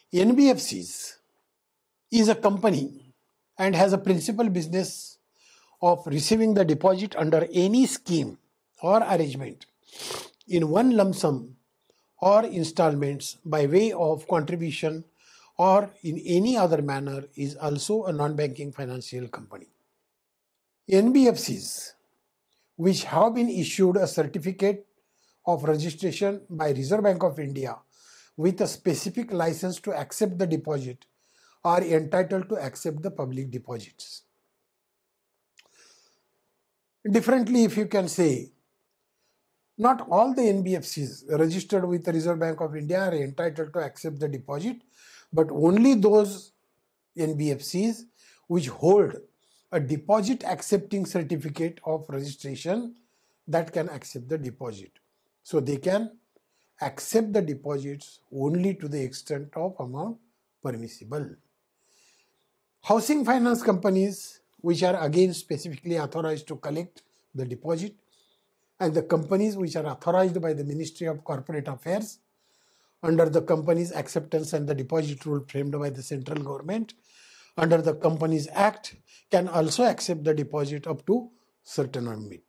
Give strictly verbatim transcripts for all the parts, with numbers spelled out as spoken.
N B F Cs is a company and has a principal business of receiving the deposit under any scheme or arrangement in one lump sum or installments by way of contribution or in any other manner is also a non-banking financial company. N B F Cs which have been issued a certificate of registration by Reserve Bank of India with a specific license to accept the deposit are entitled to accept the public deposits. Differently, if you can say, not all the N B F Cs registered with the Reserve Bank of India are entitled to accept the deposit, but only those N B F Cs which hold a deposit accepting certificate of registration that can accept the deposit. So they can accept the deposits only to the extent of amount permissible. Housing finance companies, which are again specifically authorized to collect the deposit, and the companies which are authorized by the Ministry of Corporate Affairs under the Companies Acceptance and the Deposit Rule framed by the central government under the Companies Act, can also accept the deposit up to certain limit.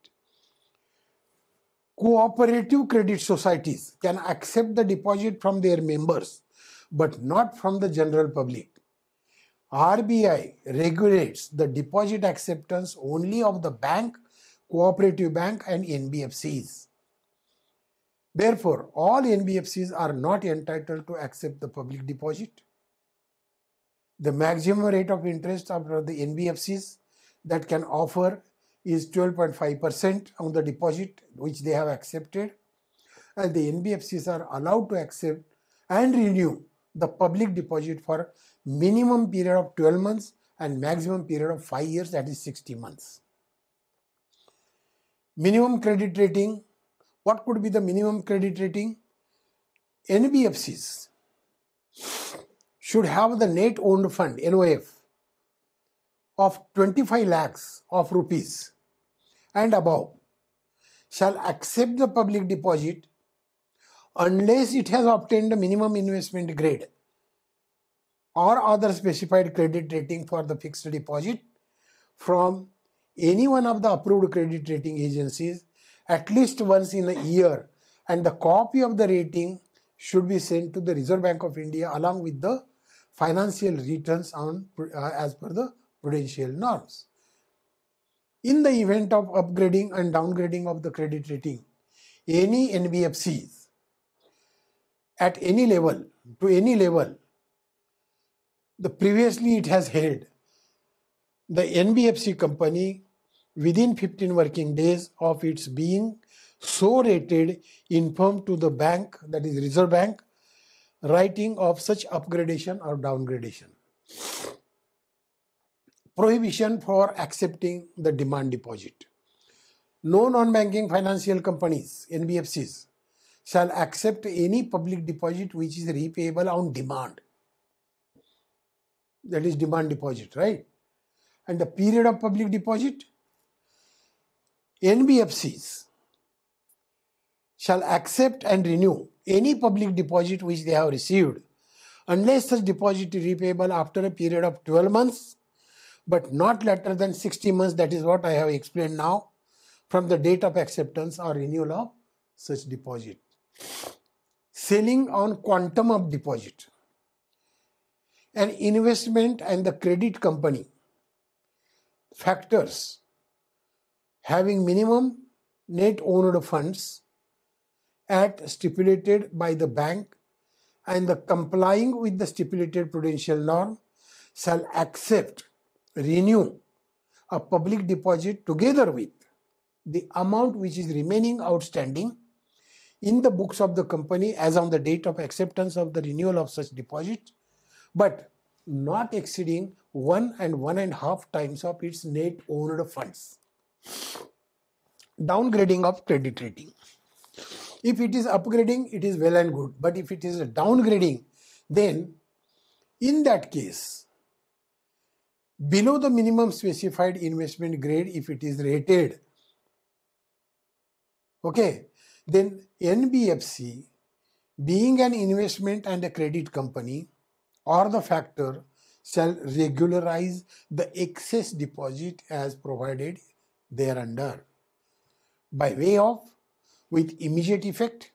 Cooperative credit societies can accept the deposit from their members, but not from the general public. R B I regulates the deposit acceptance only of the bank, cooperative bank and N B F Cs. Therefore, all N B F Cs are not entitled to accept the public deposit. The maximum rate of interest of the N B F Cs that can offer is twelve point five percent on the deposit which they have accepted, and the N B F Cs are allowed to accept and renew the public deposit for minimum period of twelve months and maximum period of five years, that is sixty months. Minimum credit rating. What could be the minimum credit rating? N B F Cs should have the net owned fund, N O F, of twenty-five lakhs of rupees and above shall accept the public deposit unless it has obtained the minimum investment grade or other specified credit rating for the fixed deposit from any one of the approved credit rating agencies at least once in a year, and the copy of the rating should be sent to the Reserve Bank of India along with the financial returns on uh, as per the prudential norms. In the event of upgrading and downgrading of the credit rating, any N B F Cs at any level, to any level, the previously it has held, the N B F C company within fifteen working days of its being so rated informed to the bank, that is Reserve Bank, writing of such upgradation or downgradation. Prohibition for accepting the demand deposit. No non-banking financial companies, N B F Cs, shall accept any public deposit which is repayable on demand. That is demand deposit, right? And the period of public deposit, N B F Cs shall accept and renew any public deposit which they have received unless such deposit is repayable after a period of twelve months, but not later than sixty months. That is what I have explained now, from the date of acceptance or renewal of such deposit. Selling on quantum of deposit. An investment and the credit company factors having minimum net owned funds at stipulated by the bank and the complying with the stipulated prudential norm shall accept, renew a public deposit together with the amount which is remaining outstanding in the books of the company as on the date of acceptance of the renewal of such deposit, but not exceeding one and one and a half times of its net owned funds. Downgrading of credit rating. If it is upgrading, it is well and good. But if it is a downgrading, then in that case, below the minimum specified investment grade, if it is rated, okay, then N B F C, being an investment and a credit company, or the factor shall regularize the excess deposit as provided thereunder by way of, with immediate effect,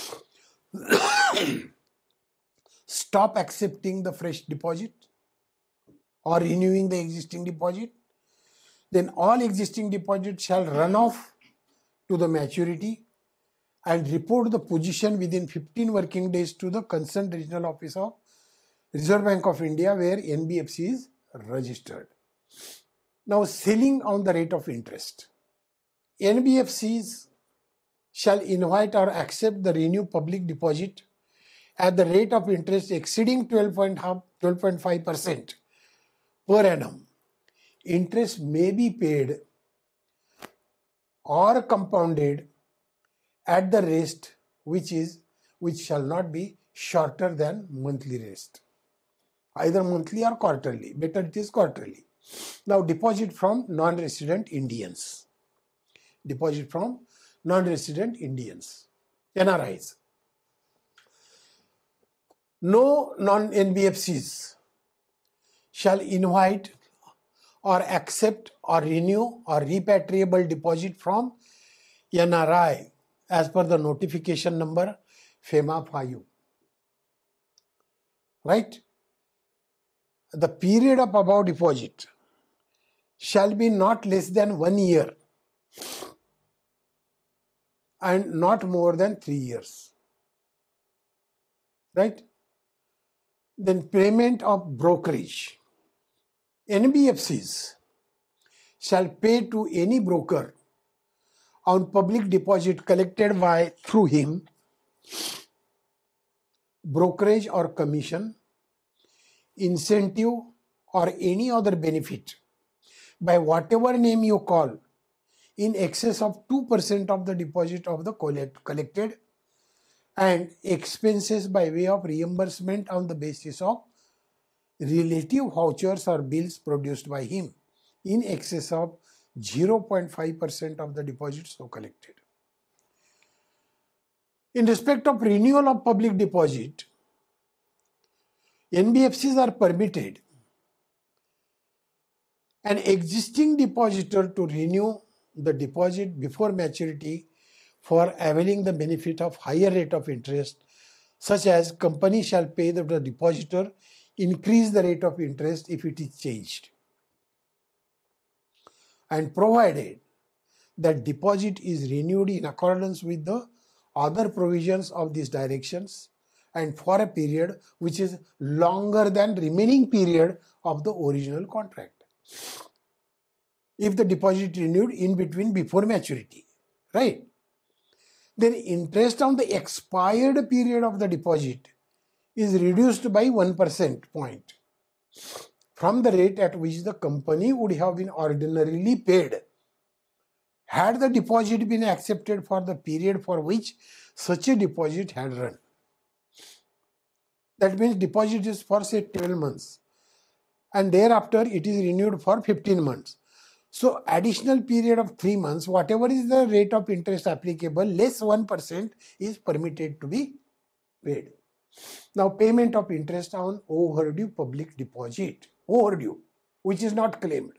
stop accepting the fresh deposit or renewing the existing deposit. Then all existing deposits shall run off to the maturity and report the position within fifteen working days to the concerned regional office of Reserve Bank of India where N B F C is registered. Now, selling on the rate of interest. N B F Cs shall invite or accept the renew public deposit at the rate of interest exceeding twelve point five percent per annum. Interest may be paid or compounded at the rate which is which shall not be shorter than monthly rate, either monthly or quarterly. Better it is quarterly. Now, deposit from non-resident Indians. Deposit from non-resident Indians, N R Is. No non-N B F Cs shall invite or accept or renew or repatriable deposit from N R I as per the notification number FEMA five. Right? The period of above deposit shall be not less than one year and not more than three years. Right? Then payment of brokerage. N B F Cs shall pay to any broker on public deposit collected by through him brokerage or commission, incentive or any other benefit by whatever name you call in excess of two percent of the deposit of the collect, collected and expenses by way of reimbursement on the basis of relative vouchers or bills produced by him in excess of zero point five percent of the deposit so collected. In respect of renewal of public deposit, N B F Cs are permitted an existing depositor to renew the deposit before maturity for availing the benefit of higher rate of interest, such as company shall pay the depositor increase the rate of interest if it is changed, and provided that deposit is renewed in accordance with the other provisions of these directions and for a period which is longer than remaining period of the original contract. If the deposit renewed in between before maturity, right? Then interest on the expired period of the deposit is reduced by one percent point from the rate at which the company would have been ordinarily paid had the deposit been accepted for the period for which such a deposit had run. That means deposit is for say twelve months and thereafter it is renewed for fifteen months. So additional period of three months, whatever is the rate of interest applicable, less one percent is permitted to be paid. Now, payment of interest on overdue public deposit, overdue, which is not claimed.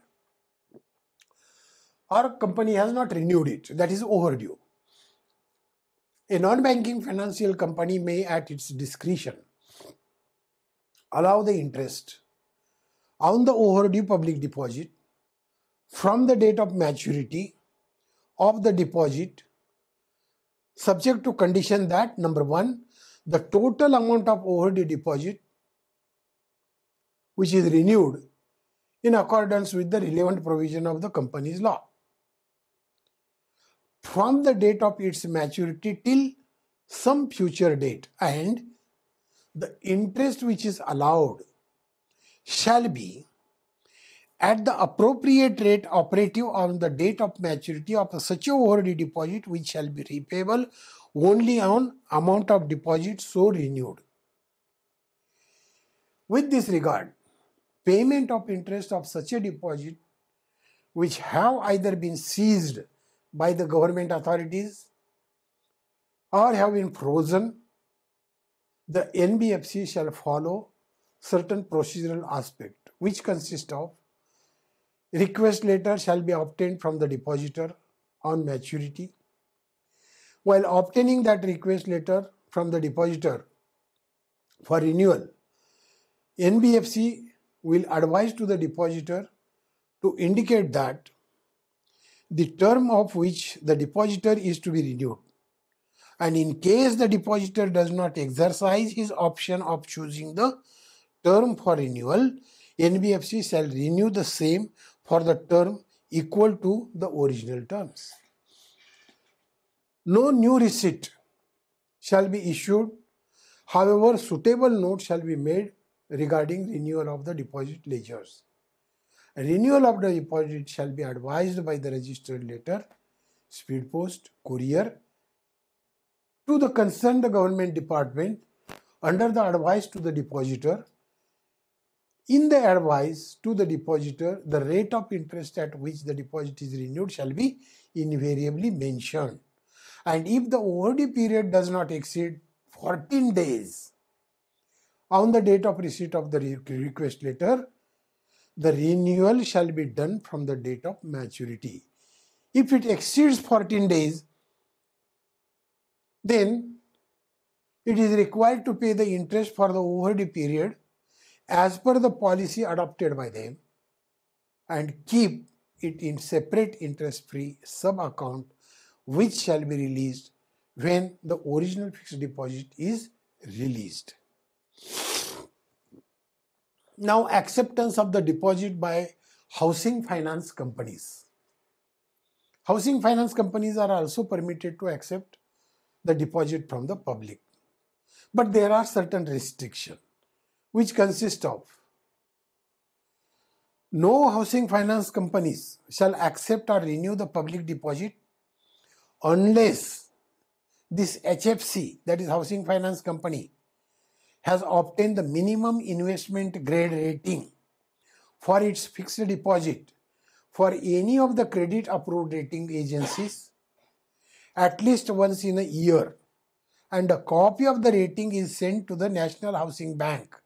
Our company has not renewed it, that is overdue. A non-banking financial company may at its discretion allow the interest on the overdue public deposit from the date of maturity of the deposit, subject to condition that number one, the total amount of overdue deposit which is renewed in accordance with the relevant provision of the company's law from the date of its maturity till some future date, and the interest which is allowed shall be at the appropriate rate operative on the date of maturity of such a overdue deposit which shall be repayable only on amount of deposit so renewed. With this regard, payment of interest of such a deposit which have either been seized by the government authorities or have been frozen, the N B F C shall follow certain procedural aspect, which consist of request letter shall be obtained from the depositor on maturity. While obtaining that request letter from the depositor for renewal, N B F C will advise to the depositor to indicate that the term of which the depositor is to be renewed. And in case the depositor does not exercise his option of choosing the term for renewal, N B F C shall renew the same for the term equal to the original terms. No new receipt shall be issued. However, suitable note shall be made regarding renewal of the deposit ledgers. Renewal of the deposit shall be advised by the registered letter, speed post, courier, to the concerned government department under the advice to the depositor. In the advice to the depositor, the rate of interest at which the deposit is renewed shall be invariably mentioned. And if the overdue period does not exceed fourteen days on the date of receipt of the request letter, the renewal shall be done from the date of maturity. If it exceeds fourteen days, then it is required to pay the interest for the overdue period as per the policy adopted by them and keep it in separate interest-free sub-account, which shall be released when the original fixed deposit is released. Now, acceptance of the deposit by housing finance companies. Housing finance companies are also permitted to accept the deposit from the public. But there are certain restrictions, which consist of no housing finance companies shall accept or renew the public deposit unless this H F C, that is Housing Finance Company, has obtained the minimum investment grade rating for its fixed deposit for any of the credit approved rating agencies at least once in a year, and a copy of the rating is sent to the National Housing Bank,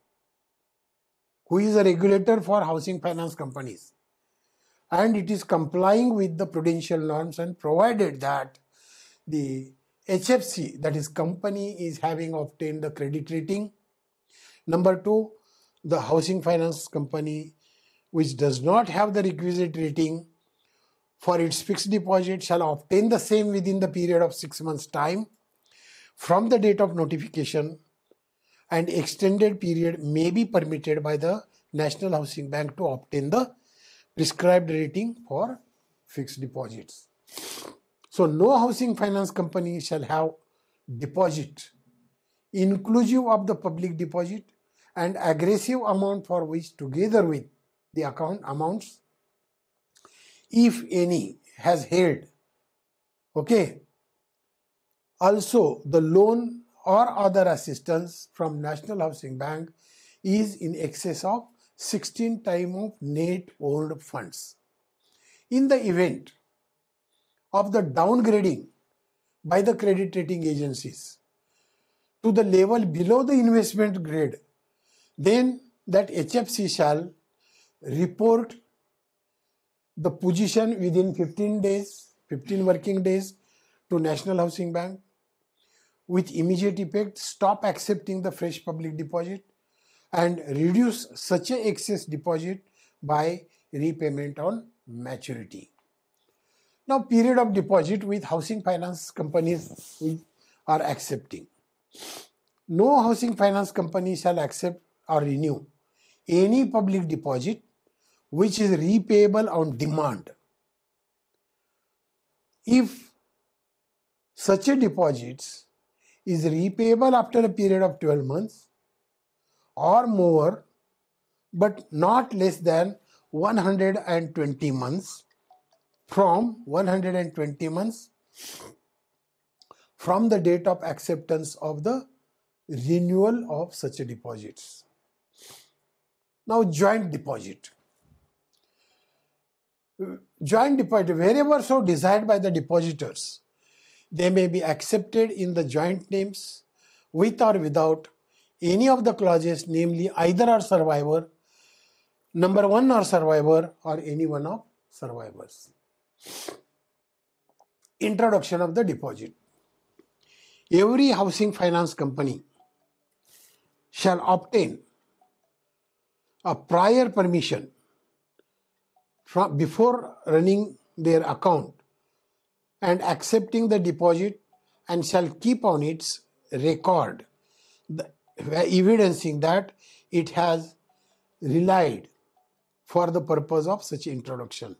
who is a regulator for housing finance companies, and it is complying with the prudential norms, and provided that the H F C, that is company, is having obtained the credit rating. Number two, the housing finance company which does not have the requisite rating for its fixed deposit shall obtain the same within the period of six months' time from the date of notification, and extended period may be permitted by the National Housing Bank to obtain the prescribed rating for fixed deposits. So, no housing finance company shall have deposit inclusive of the public deposit and aggressive amount for which, together with the account amounts, if any, has held. Okay. Also, the loan or other assistance from National Housing Bank is in excess of sixteen times of net owned funds. In the event of the downgrading by the credit rating agencies to the level below the investment grade, then that H F C shall report the position within fifteen days, fifteen working days to National Housing Bank. With immediate effect, stop accepting the fresh public deposit and reduce such a excess deposit by repayment on maturity. Now, period of deposit with housing finance companies we are accepting. No housing finance company shall accept or renew any public deposit which is repayable on demand. If such a deposit is repayable after a period of twelve months or more, but not less than one hundred twenty months, from one hundred twenty months from the date of acceptance of the renewal of such a deposits. Now, joint deposit. Joint deposit, wherever so desired by the depositors, they may be accepted in the joint names with or without any of the clauses, namely either or survivor, number one or survivor, or any one of survivors. Introduction of the deposit. Every housing finance company shall obtain a prior permission from before running their account and accepting the deposit, and shall keep on its record the, evidencing that it has relied for the purpose of such introduction.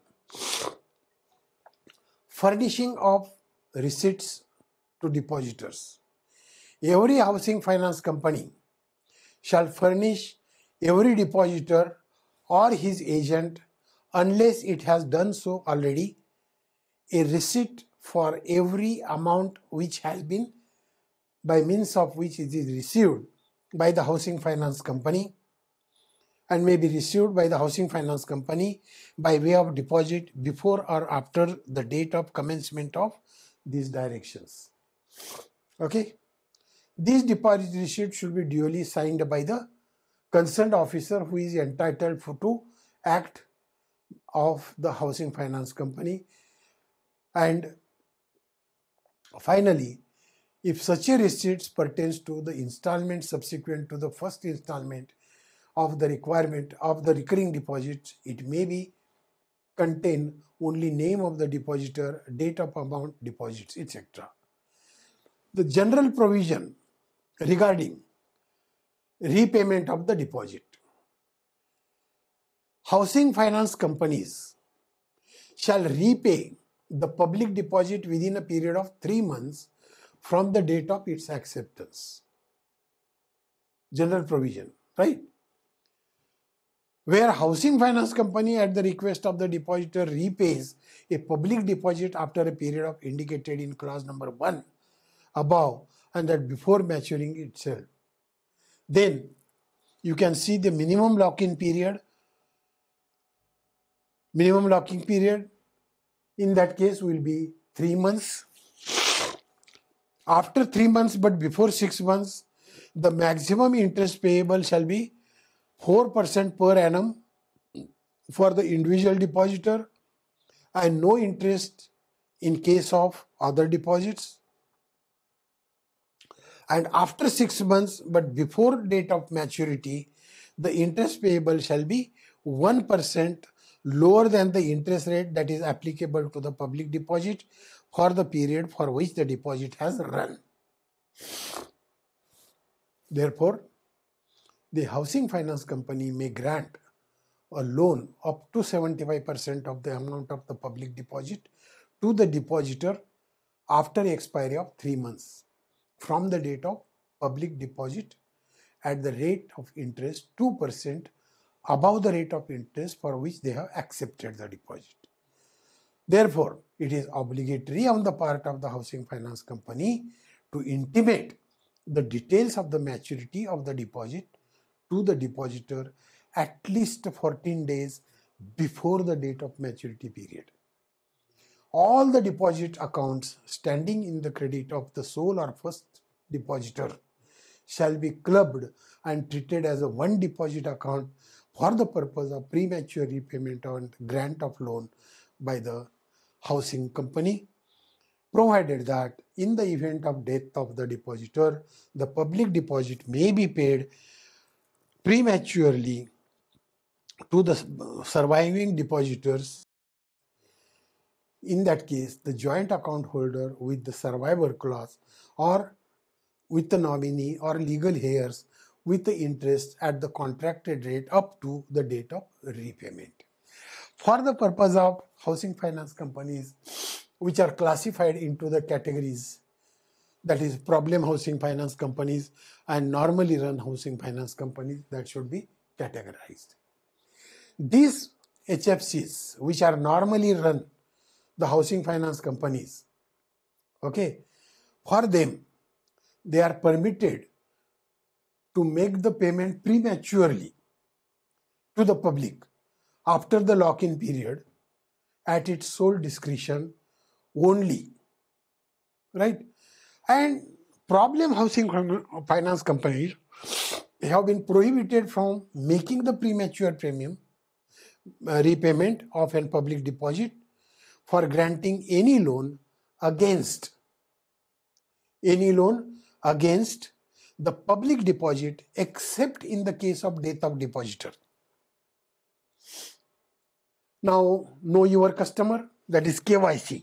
Furnishing of receipts to depositors. Every housing finance company shall furnish every depositor or his agent, unless it has done so already, a receipt for every amount which has been, by means of which it is received by the housing finance company, and may be received by the housing finance company by way of deposit before or after the date of commencement of these directions. Okay. These deposit receipts should be duly signed by the concerned officer who is entitled for, to act of the housing finance company. And finally, if such a receipt pertains to the installment subsequent to the first installment of the requirement of the recurring deposit, it may be contain only name of the depositor, date of amount deposits, et cetera. The general provision regarding repayment of the deposit. Housing finance companies shall repay the public deposit within a period of three months from the date of its acceptance. General provision, right? Where housing finance company at the request of the depositor repays a public deposit after a period of indicated in clause number one above, and that before maturing itself, then you can see the minimum lock-in period. Minimum lock-in period in that case will be three months. After three months but before six months, the maximum interest payable shall be four percent per annum for the individual depositor and no interest in case of other deposits. And after six months but before date of maturity, the interest payable shall be one percent lower than the interest rate that is applicable to the public deposit for the period for which the deposit has run. Therefore, the housing finance company may grant a loan up to seventy-five percent of the amount of the public deposit to the depositor after expiry of three months from the date of public deposit at the rate of interest two percent above the rate of interest for which they have accepted the deposit. Therefore, it is obligatory on the part of the housing finance company to intimate the details of the maturity of the deposit to the depositor at least fourteen days before the date of maturity period. All the deposit accounts standing in the credit of the sole or first depositor shall be clubbed and treated as a one deposit account for the purpose of premature repayment and grant of loan by the housing company, provided that in the event of death of the depositor, the public deposit may be paid prematurely to the surviving depositors. In that case, the joint account holder with the survivor clause or with the nominee or legal heirs with the interest at the contracted rate up to the date of repayment. For the purpose of housing finance companies which are classified into the categories, that is problem housing finance companies and normally run housing finance companies, that should be categorized. These H F Cs which are normally run the housing finance companies, okay, for them they are permitted to make the payment prematurely to the public after the lock-in period at its sole discretion only, right? And problem housing finance companies have been prohibited from making the premature premium uh, repayment of a public deposit for granting any loan against any loan against the public deposit except in the case of death of depositor. Now, know your customer, that is K Y C.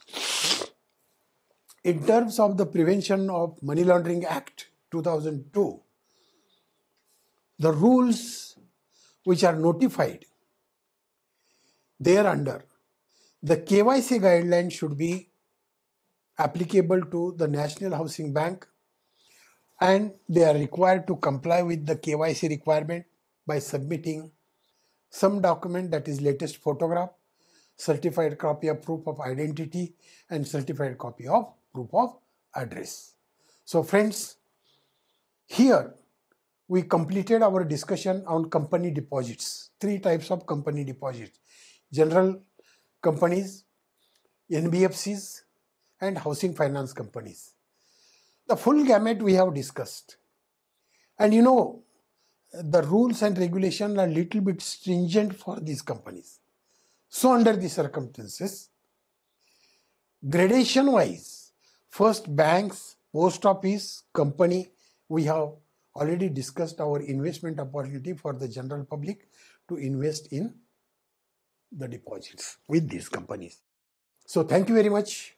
In terms of the Prevention of Money Laundering Act two thousand two, the rules which are notified thereunder, the K Y C guidelines should be applicable to the National Housing Bank, and they are required to comply with the K Y C requirement by submitting some document, that is latest photograph, certified copy of proof of identity, and certified copy of proof of address. So friends, here we completed our discussion on company deposits. Three types of company deposits: general companies, N B F Cs, and housing finance companies. The full gamut we have discussed. And you know, the rules and regulations are little bit stringent for these companies. So under the circumstances, gradation wise, first banks, post office, company, we have already discussed our investment opportunity for the general public to invest in the deposits with these companies. So thank you very much.